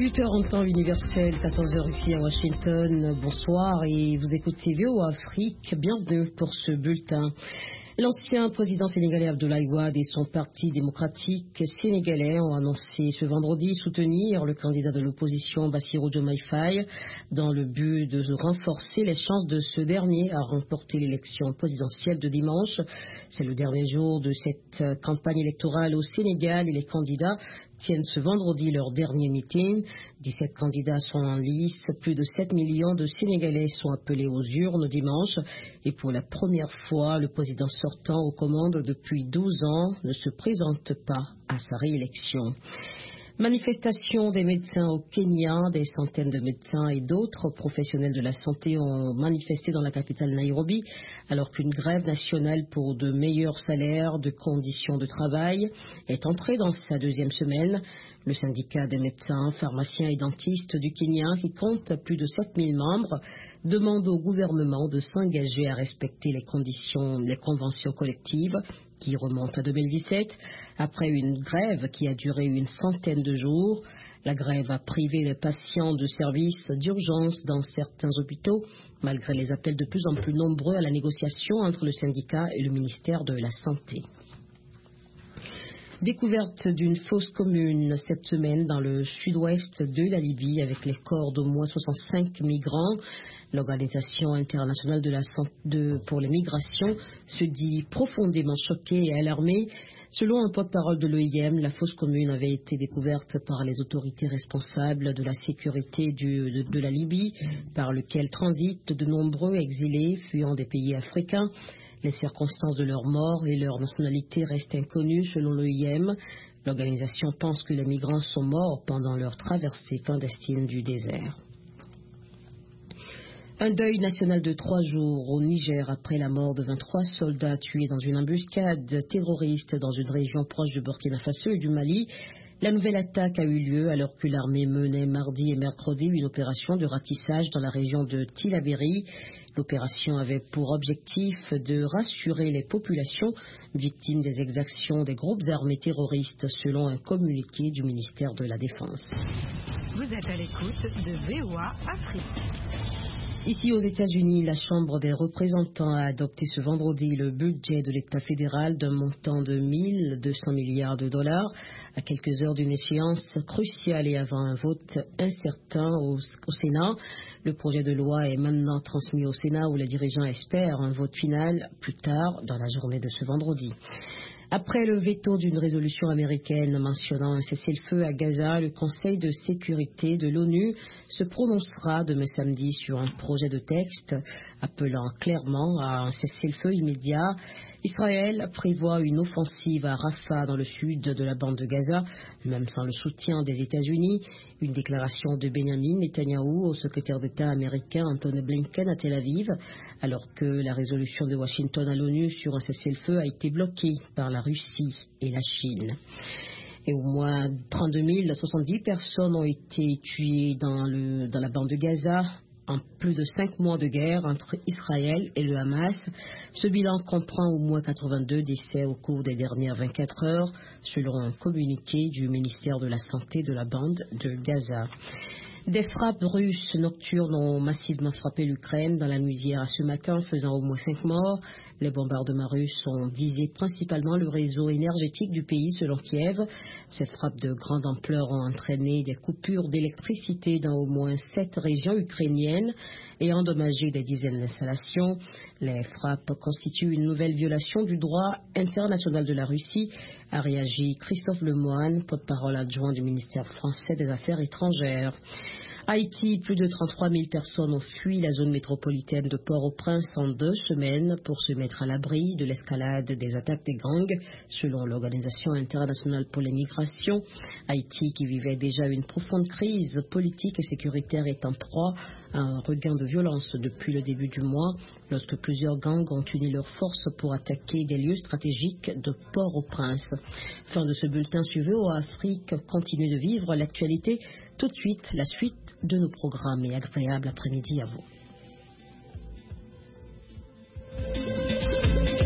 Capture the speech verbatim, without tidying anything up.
dix-huit heures en temps universel, quatorze heures ici à Washington. Bonsoir et vous écoutez V O A Afrique. Bienvenue pour ce bulletin. L'ancien président sénégalais Abdoulaye Wade et son parti démocratique sénégalais ont annoncé ce vendredi soutenir le candidat de l'opposition Bassirou Diomaye Faye dans le but de renforcer les chances de ce dernier à remporter l'élection présidentielle de dimanche. C'est le dernier jour de cette campagne électorale au Sénégal et les candidats tiennent ce vendredi leur dernier meeting. dix-sept candidats sont en lice. Plus de sept millions de Sénégalais sont appelés aux urnes dimanche. Et pour la première fois, le président sortant aux commandes depuis douze ans ne se présente pas à sa réélection. Manifestation des médecins au Kenya, des centaines de médecins et d'autres professionnels de la santé ont manifesté dans la capitale Nairobi alors qu'une grève nationale pour de meilleurs salaires, de conditions de travail est entrée dans sa deuxième semaine. Le syndicat des médecins, pharmaciens et dentistes du Kenya, qui compte plus de sept mille membres, demande au gouvernement de s'engager à respecter les conditions, les conventions collectives qui remonte à deux mille dix-sept. Après une grève qui a duré une centaine de jours, la grève a privé les patients de services d'urgence dans certains hôpitaux, malgré les appels de plus en plus nombreux à la négociation entre le syndicat et le ministère de la Santé. Découverte d'une fosse commune cette semaine dans le sud-ouest de la Libye avec les corps d'au moins soixante-cinq migrants. L'Organisation internationale de la santé de, pour les migrations se dit profondément choquée et alarmée. Selon un porte-parole de l'O I M, la fosse commune avait été découverte par les autorités responsables de la sécurité du, de, de la Libye, par lequel transitent de nombreux exilés fuyant des pays africains. Les circonstances de leur mort et leur nationalité restent inconnues selon l'O I M. L'organisation pense que les migrants sont morts pendant leur traversée clandestine du désert. Un deuil national de trois jours au Niger après la mort de vingt-trois soldats tués dans une embuscade terroriste dans une région proche du Burkina Faso et du Mali. La nouvelle attaque a eu lieu alors que l'armée menait mardi et mercredi une opération de ratissage dans la région de Tillabéri. L'opération avait pour objectif de rassurer les populations victimes des exactions des groupes armés terroristes selon un communiqué du ministère de la Défense. Vous êtes à l'écoute de V O A Afrique. Ici aux États-Unis, la Chambre des représentants a adopté ce vendredi le budget de l'État fédéral d'un montant de mille deux cents milliards de dollars à quelques heures d'une échéance cruciale et avant un vote incertain au, au Sénat. Le projet de loi est maintenant transmis au Sénat où les dirigeants espèrent un vote final plus tard dans la journée de ce vendredi. Après le veto d'une résolution américaine mentionnant un cessez-le-feu à Gaza, le Conseil de sécurité de l'ONU se prononcera demain samedi sur un projet de texte appelant clairement à un cessez-le-feu immédiat. Israël prévoit une offensive à Rafah dans le sud de la bande de Gaza, même sans le soutien des États-Unis. Une déclaration de Benjamin Netanyahou au secrétaire d'État américain Antony Blinken à Tel Aviv, alors que la résolution de Washington à l'ONU sur un cessez-le-feu a été bloquée par la Russie et la Chine. Et au moins trente-deux mille soixante-dix personnes ont été tuées dans, le, dans la bande de Gaza en plus de cinq mois de guerre entre Israël et le Hamas. Ce bilan comprend au moins quatre-vingt-deux décès au cours des dernières vingt-quatre heures, selon un communiqué du ministère de la Santé de la bande de Gaza. Des frappes russes nocturnes ont massivement frappé l'Ukraine dans la nuit d'hier à ce matin, faisant au moins cinq morts. Les bombardements russes ont visé principalement le réseau énergétique du pays, selon Kiev. Ces frappes de grande ampleur ont entraîné des coupures d'électricité dans au moins sept régions ukrainiennes et endommagé des dizaines d'installations. Les frappes constituent une nouvelle violation du droit international de la Russie, a réagi Christophe Lemoine, porte-parole adjoint du ministère français des Affaires étrangères. Haïti, plus de trente-trois mille personnes ont fui la zone métropolitaine de Port-au-Prince en deux semaines pour se mettre à l'abri de l'escalade des attaques des gangs, selon l'Organisation internationale pour les migrations. Haïti, qui vivait déjà une profonde crise politique et sécuritaire, est en proie à un regain de violence depuis le début du mois, lorsque plusieurs gangs ont uni leurs forces pour attaquer des lieux stratégiques de Port-au-Prince. Fin de ce bulletin sur V O A Afrique. Continue de vivre l'actualité. Tout de suite, la suite de nos programmes et agréable après-midi à vous.